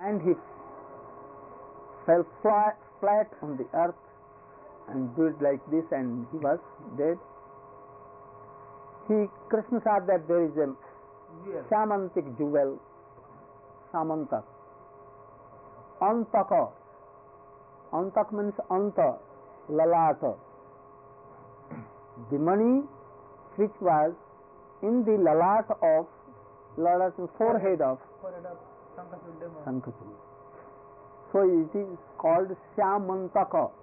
and he fell flat on the earth and did like this, and he was dead. Krishna saw that there is a Samantic jewel, Samantak. Antaka. Antak means Anta, Lalata. The money which was in the Lalata of forehead of Sankachud. So it is called Syamantaka.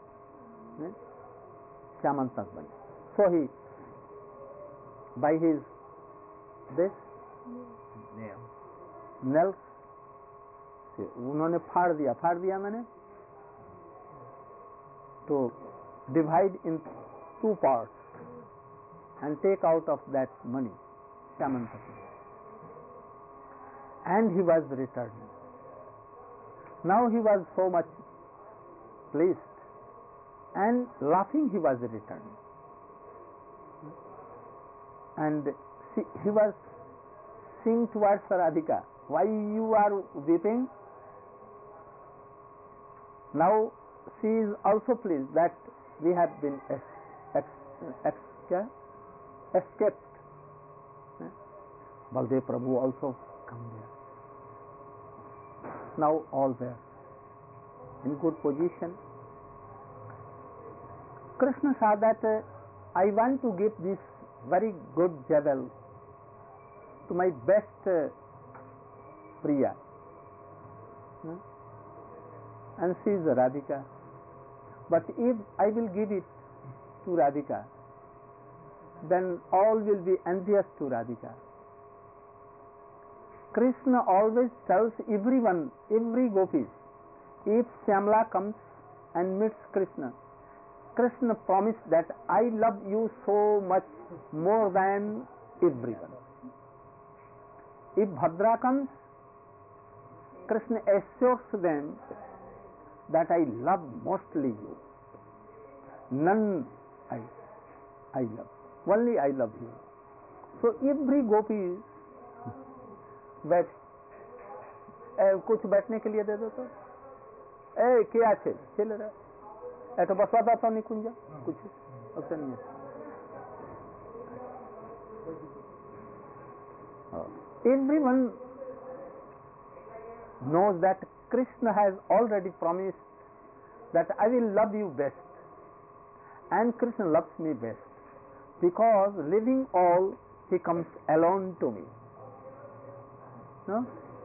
Syamantak money. So he, by his this nails से उन्होंने फाड़ दिया मैंने to divide in two parts and take out of that money, Syamantak. And he was returned. Now he was so much pleased and laughing he was returned. And he was saying towards Radhika, why you are weeping? Now she is also pleased that we have been escaped. Baldev Prabhu also come there. Now all there in good position. Krishna saw that I want to give this very good jewel to my best Priya, and she is Radhika. But if I will give it to Radhika, then all will be envious to Radhika. Krishna always tells everyone, every gopis, if Syamala comes and meets Krishna, Krishna promised that I love you so much more than everyone. If Bhadra comes, Krishna assures them that I love mostly you. None I love. Only I love you. So every gopi बैठ कुछ बैठने के लिए दे दो तो क्या चल रहा तो बसवा तो नहीं कुंजा कुछ अवसर नहीं है. Everyone knows that Krishna has already promised that I will love you best, and Krishna loves me best because leaving all he comes alone to me. No?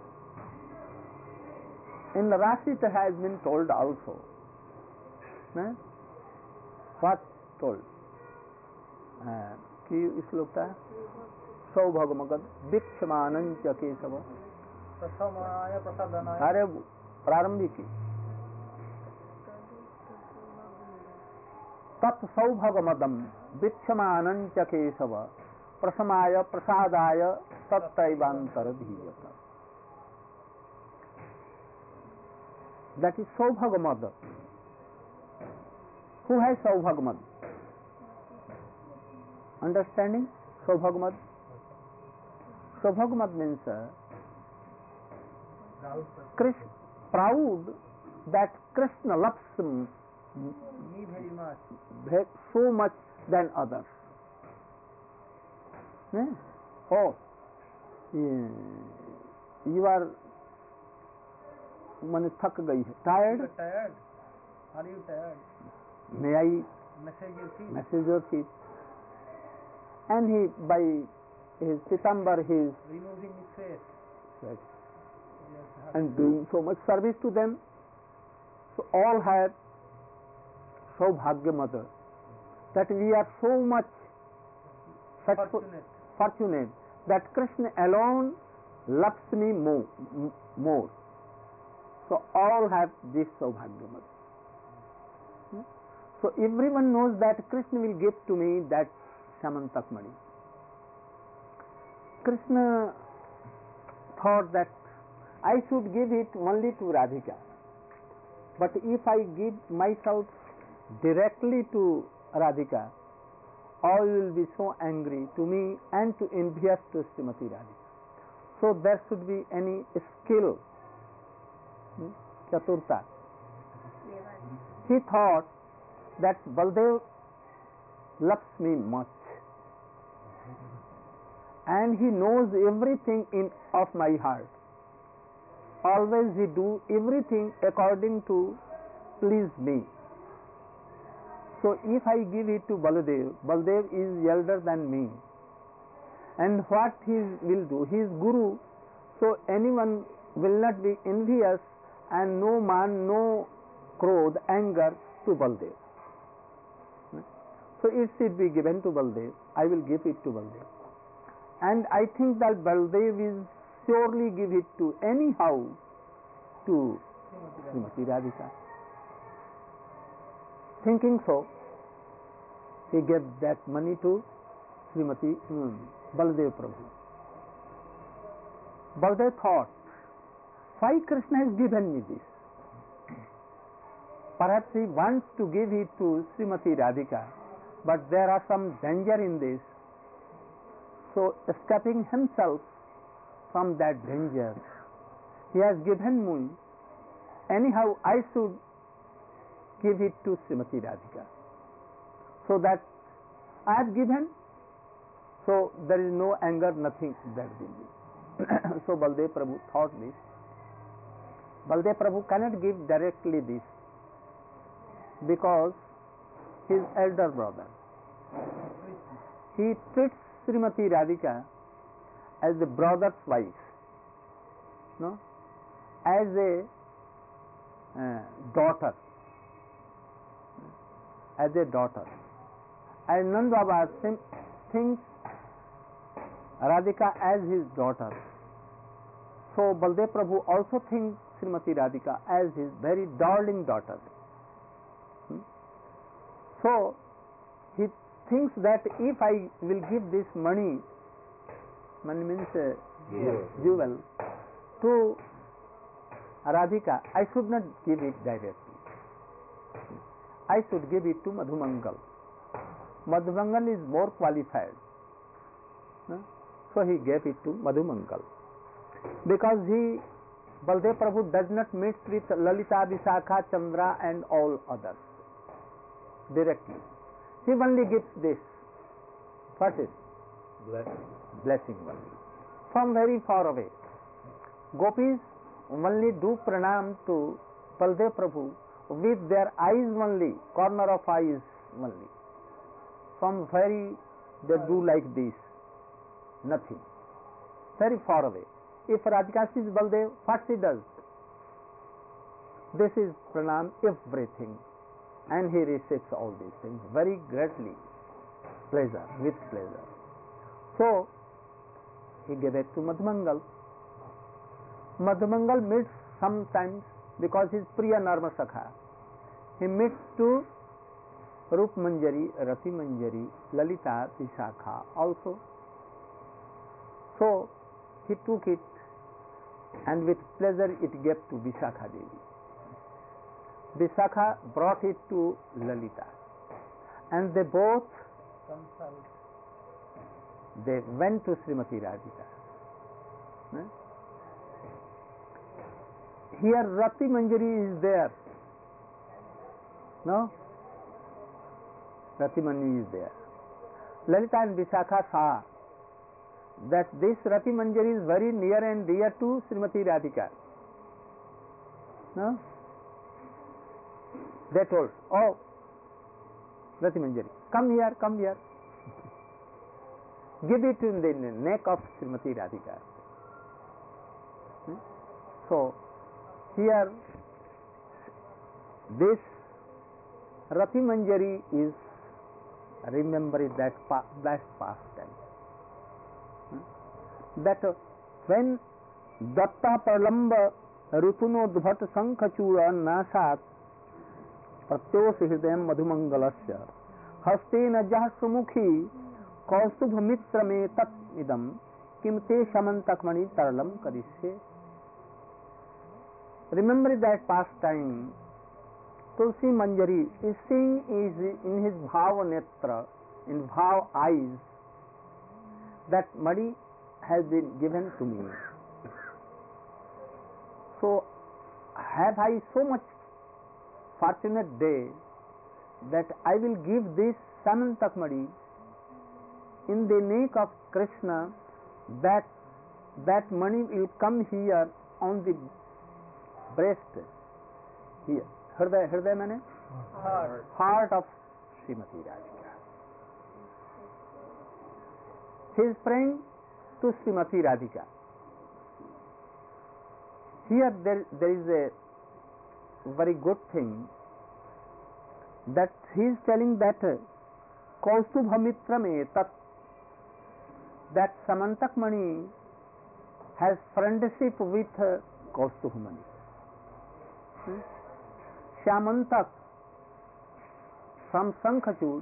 In the Rashi it has been told also. No? What told? कि श्लोक था सौभगमगद वीक्षमानं च केशव अरे प्रारंभिक तत्सौभगमदम वीक्षमानं च Keshav प्रसमाय प्रसादाय तत्तैवांतरधीयत. That is Saubhagamad. Who has Saubhagamad? Understanding Saubhagamad? Saubhagamad means proud that Krishna loves me very much, so much than others. Oh, you are मन थक गई है. Tired? Are you tired? May I message your feet? And he, by his pitambar, he is removing his face, right, and doing so much service to them. So all have Saubhagya mother, that we are so much fortunate that Krishna alone loves me more. So all have this Saubhagya mother. So everyone knows that Krishna will give to me that Samantak money. Krishna thought that I should give it only to Radhika, but if I give myself directly to Radhika, all will be so angry to me and to envious to Srimati Radhika. So there should be any skill Chaturta. He thought that Baldev loves me much and he knows everything of my heart. Always he do everything according to please me. So if I give it to Baladev, Baladev is elder than me. And what he will do? He is Guru, so anyone will not be envious and no man, no krodh, anger to Baladev. So it should be given to Baladev. I will give it to Baladev. And I think that Baladev will surely give it to anyhow to Srimati Radhika. Thinking so, he gave that money to Srimati Baladev Prabhu. Baladev thought, why Krishna has given me this? Perhaps he wants to give it to Srimati Radhika, but there are some danger in this. So escaping himself from that danger, he has given me. Anyhow, I should give it to Srimati Radhika. So that I have given, so there is no anger, nothing that will be. So Baldev Prabhu thought this. Baldev Prabhu cannot give directly this because his elder brother. He treats Srimati Radhika as the brother's wife, no, as a daughter, and Nanda Baba thinks Radhika as his daughter. So Baldev Prabhu also thinks Srimati Radhika as his very darling daughter. So he thinks that if I will give this money means jewel, to Radhika, I should not give it directly. I should give it to Madhumangal. Madhumangal is more qualified. So he gave it to Madhumangal. Because Baldev Prabhu does not mix with Lalita, Vishakha, Chandra and all others directly. He only gives this. What is? Blessing only. From very far away. Gopis only do pranam to Baldev Prabhu with their eyes only, corner of eyes only. From very, they do like this. Nothing. Very far away. If Radhika sees Baldev, what she does? This is pranam everything. And he receives all these things very greatly, with pleasure. So, he gave it to Madhumangal. Madhumangal meets sometimes, because he is Priya Narma Sakha, he meets to Rup Manjari, Rati Manjari, Lalita, Vishakha also. So, he took it and with pleasure it gave to Vishakha Devi. Vishakha brought it to Lalita, and they both they went to Srimati Radhika. Here Rati Manjari is there. No? Rati Manjari is there. Lalita and Vishakha saw that this Rati Manjari is very near and dear to Srimati Radhika. No? They told, oh, Rati Manjari, come here. Give it in the neck of Srimati Radhika. So, here, this Rati Manjari is remembering that past time. That when Datta Pralamba Rutunodbhat Sankhachura Nasat Pratyos Hridayam Madhumangalasya Hastena Jahasumukhi Kaustubh Mitra Me Tat Idam Kimte Shamantakmani Taralam Kadishe. Remember that past time, Tulsi Manjari is seeing in his Bhava Netra, in Bhava eyes, that Madi has been given to me. So have I so much fortunate day that I will give this Samantakmani in the neck of Krishna, that money will come here on the breast, here, हृदय मैंने heart of Srimati Radhika. He is praying to Srimati Radhika. Here there is a very good thing that he is telling that Kaustubhamitra tat, that Samantakmani has friendship with Kaustubhamani. Shyamantak from Sankhachud,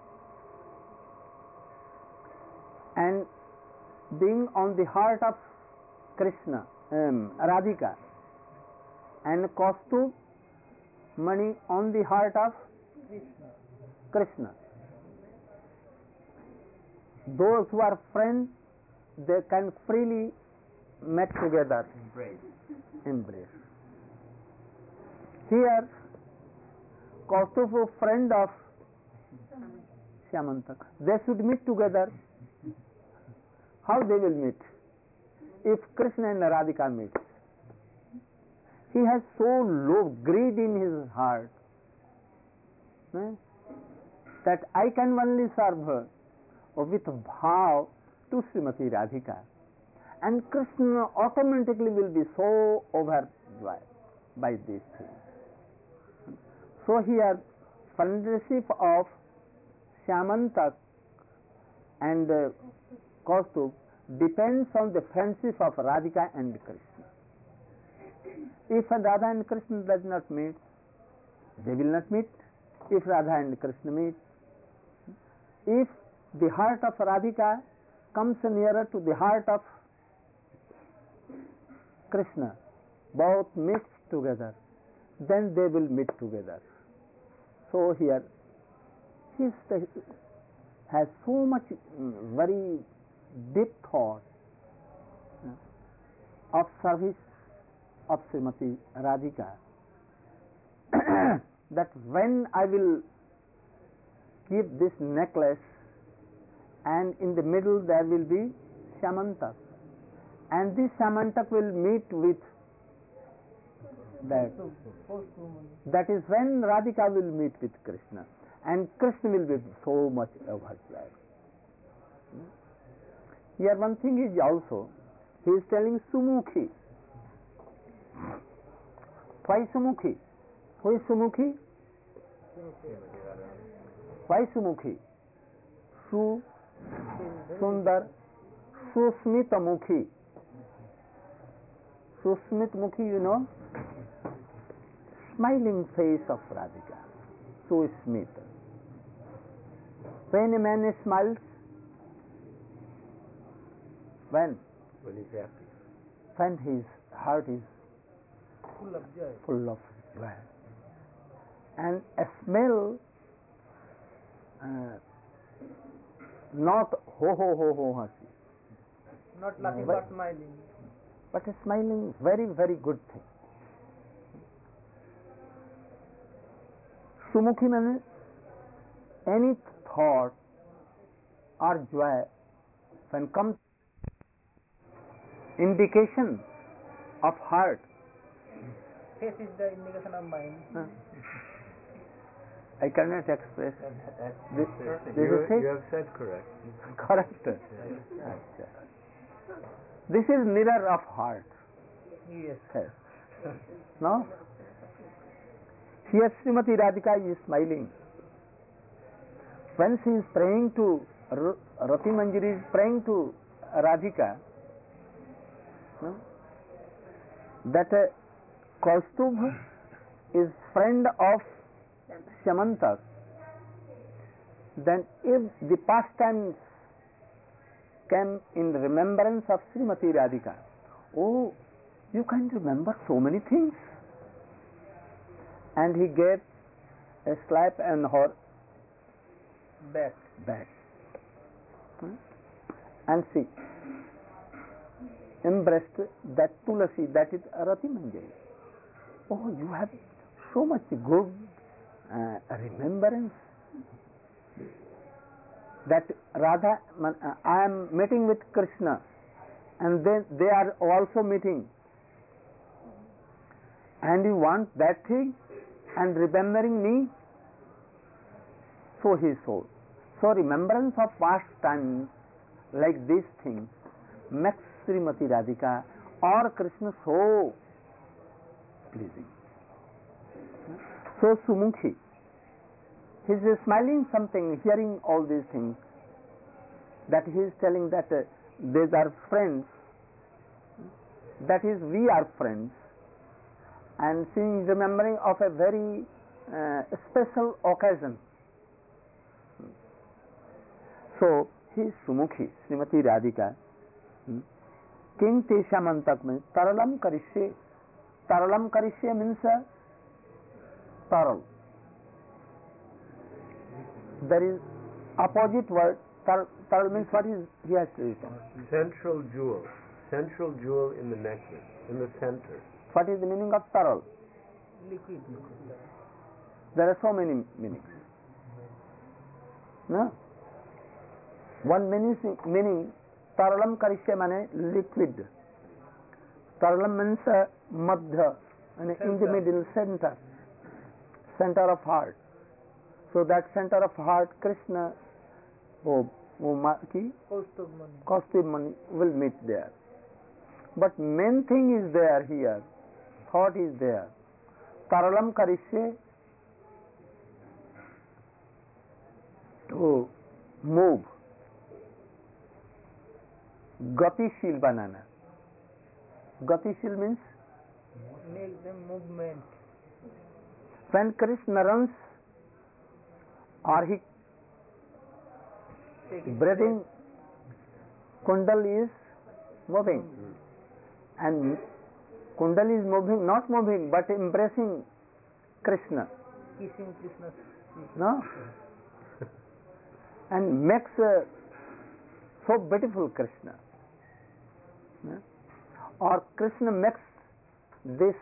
and being on the heart of Krishna, Radhika, and Kaustubh Mani on the heart of Krishna. Those who are friends, they can freely met together, embrace. Here, Kaustubh, friend of Shyamantak, they should meet together. How they will meet? If Krishna and Radhika meet, he has so low greed in his heart that I can only serve her with bhav to Srimati Radhika, and Krishna automatically will be so overjoyed by these things. So here, friendship of Shyamantak and Kaustubh depends on the friendship of Radhika and Krishna. If Radha and Krishna does not meet, they will not meet. If Radha and Krishna meet, if the heart of Radhika comes nearer to the heart of Krishna, both mix together, then they will meet together. So here, he has so much very deep thought of service of Srimati Radhika, that when I will keep this necklace, and in the middle there will be Shyamantak, and this Shyamantak will meet with that. That is when Radhika will meet with Krishna, and Krishna will be so much overjoyed. Here one thing is also, he is telling Sumukhi. Why Sumukhi? Who is Sumukhi? Why Sumukhi? Su, Sundar, Susmita Mukhi. Susmit Mukhi, you know? Smiling face of Radhika. Susmita. When a man smiles, when he's happy, when his heart is full of joy. Full of joy. And a smell, not ho ho ho ho hasi, Not laughing but smiling. but a smiling, very very good thing. Sumukhi means any thought or joy when comes, indication of heart. Face is the indication of mind. I cannot express. This you is have said correct. correct. This is mirror of heart. Yes. Yes. No? Here Srimati Radhika is smiling. When she is praying to Rati Manjari is praying to Radhika, no? That Kaustubh is friend of Shyamantak, then if the pastimes came in remembrance of Srimati Radhika, oh, you can remember so many things. And he gave a slap on her back. And she embraced that Tulasi, that is Rati Manjari. oh, you have so much good remembrance that Radha, I am meeting with Krishna and then they are also meeting, and you want that thing and remembering me. So he sold. So remembrance of past times like these things makes Srimati Radhika or Krishna so pleasing. So Sumukhi, he is smiling something, hearing all these things, that he is telling that these are friends, that is, we are friends, and she is remembering of a very special occasion. So he is Sumukhi, Srimati Radhika. King Teshamantak means Taralam Karishye. Taralam Karishye means taral. There is opposite word. Taral means what is he has written? Central jewel in the necklace, in the center. What is the meaning of taral? Liquid. There are so many meanings. No? One meaning taralam karishya means liquid. Taralam means madhya, in the middle, center of heart. So that center of heart, Krishna, Kaustubh Mani will meet there. But main thing is there here, thought is there. Taralam karishye, to move. Gatishil banana. Gatishil means Make them movement. when Krishna runs or he breathing, Kundal is moving, and Kundal is moving, not moving but embracing Krishna. Kissing Krishna's feet. No? And makes so beautiful Krishna. No? Or Krishna makes this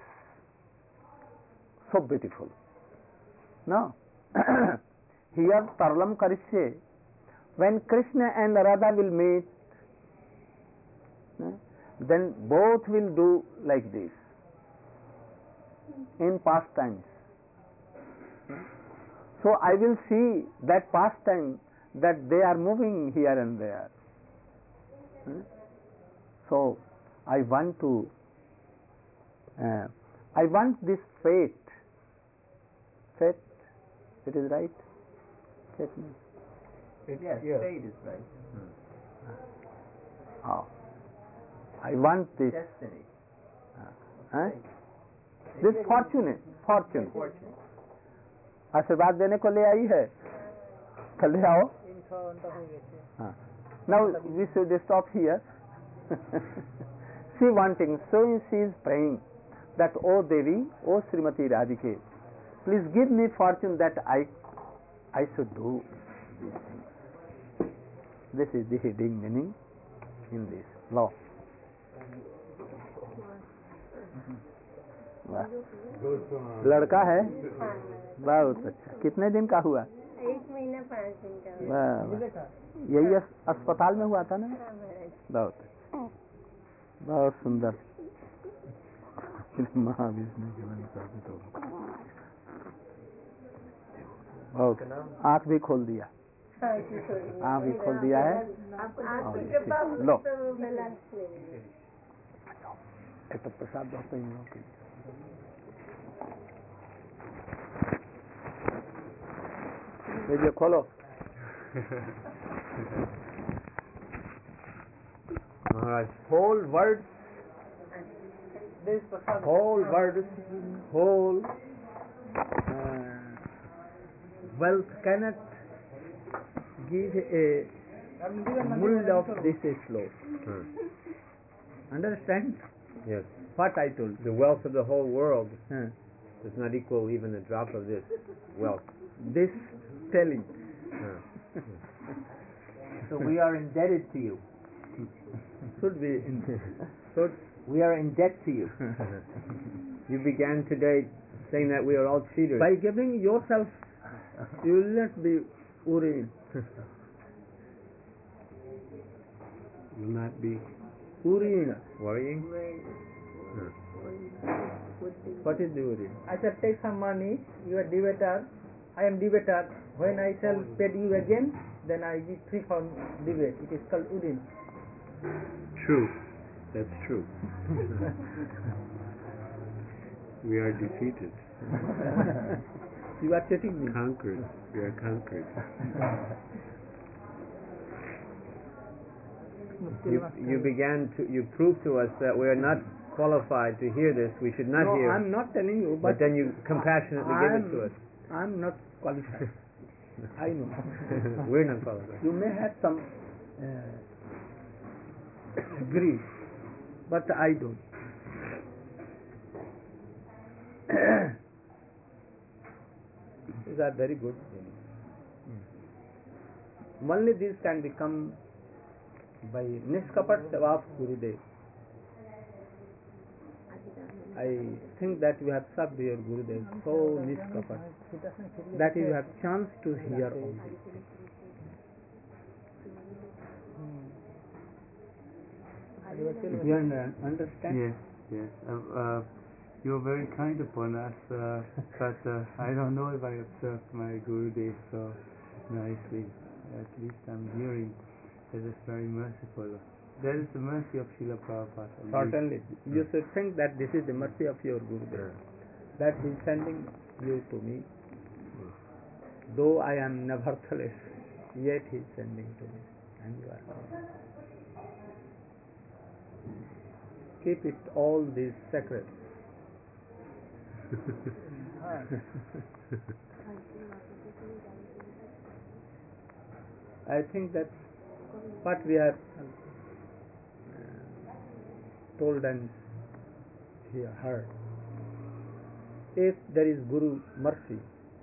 so beautiful. No? Here Taralam Karishye, when Krishna and Radha will meet, then both will do like this in past times. So I will see that past time that they are moving here and there. So I want this fate. Fate, it is right? Fate means? Yes, fate is right. Oh. I want this. Destiny. This fortune. आशीर्वाद देने को ले आई है, तो ले आओ. Now we should stop here. She wanting, so she is praying that, O Devi, O Srimati Radhike, please give me fortune that I should do these things. This is the hidden meaning in this law. वाह, लड़का है, बहुत अच्छा. कितने दिन का हुआ? 1 महीना 5 दिन का हुआ. वाह, यही अस्पताल में हुआ था ना? बहुत अच्छा, बहुत सुंदर. महाविष्णु जीवन साबित हो. बहुत, आँख भी खोल दिया. आँख भी खोल दिया है. लो, एक तो प्रसाद बहुत इन लोगों के लिए. लीजिए, खोलो. Maharaj, whole words, whole wealth cannot give a mold of this slope. Understand? Yes. What I told. The wealth of the whole world does not equal even a drop of this wealth. This telling. So we are indebted to you. Should be. We are in debt to you. You began today saying that we are all cheaters. By giving yourself, you will not be worrying. Will not be Worrying. worrying. What is the worrying? I shall take some money, you are debater, I am debater. When I shall pay you again, then I be free from debate. It is called Udin. True. That's true. We are defeated. You are cheating me. Conquered. We are conquered. You proved to us that we are not qualified to hear this. We should not No, hear. I'm not telling you, But then you compassionately give it to us. I'm not qualified. I know. We're not qualified. You may have some greed, but I don't. These are very good. Only these can become by Niskapat Seva of Gurudev. I think that you have served your Gurudev so Niskapat that you have chance to hear all these things. You understand? Yes, yes. You're very kind upon us, but I don't know if I observed my Gurudev so nicely. At least I'm hearing that it's very merciful. That is the mercy of Srila Prabhupada. Certainly. You should think that this is the mercy of your Gurudev, that he is sending you to me. Though I am nevertheless, yet he is sending to me. And you are. Keep it all these sacred. I think that what we have told and heard, if there is Guru mercy,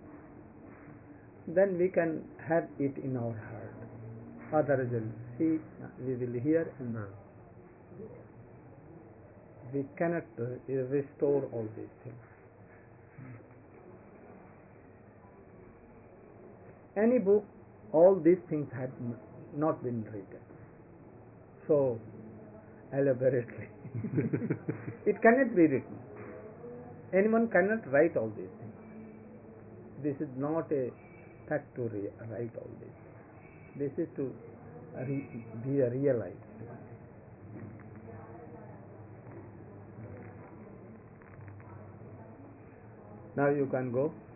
then we can have it in our heart. Otherwise, we will hear and we cannot restore all these things. Any book, all these things had not been written so elaborately. It cannot be written. Anyone cannot write all these things. This is not a fact to write all these things. This is to be realized. Now you can go.